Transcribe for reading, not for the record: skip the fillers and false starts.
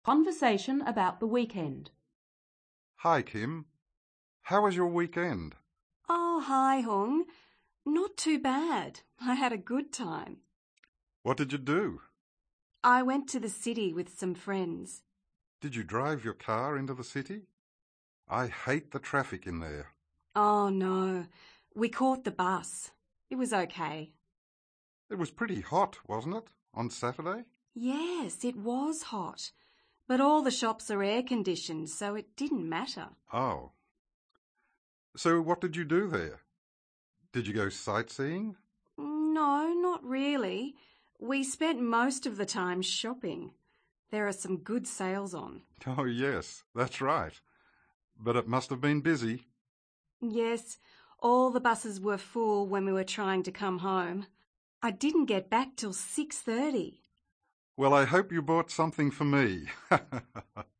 Conversation about the weekend. Hi, Kim. How was your weekend? Oh, hi, Hung. Not too bad. I had a good time. What did you do? I went to the city with some friends. Did you drive your car into the city? I hate the traffic in there. Oh, no. We caught the bus. It was okay. It was pretty hot, wasn't it, on Saturday? Yes, it was hot. But all the shops are air-conditioned, so it didn't matter. Oh. So what did you do there? Did you go sightseeing? No, not really. We spent most of the time shopping. There are some good sales on. Oh, yes, that's right. But it must have been busy. Yes, all the buses were full when we were trying to come home. I didn't get back till 6:30. Well, I hope you bought something for me.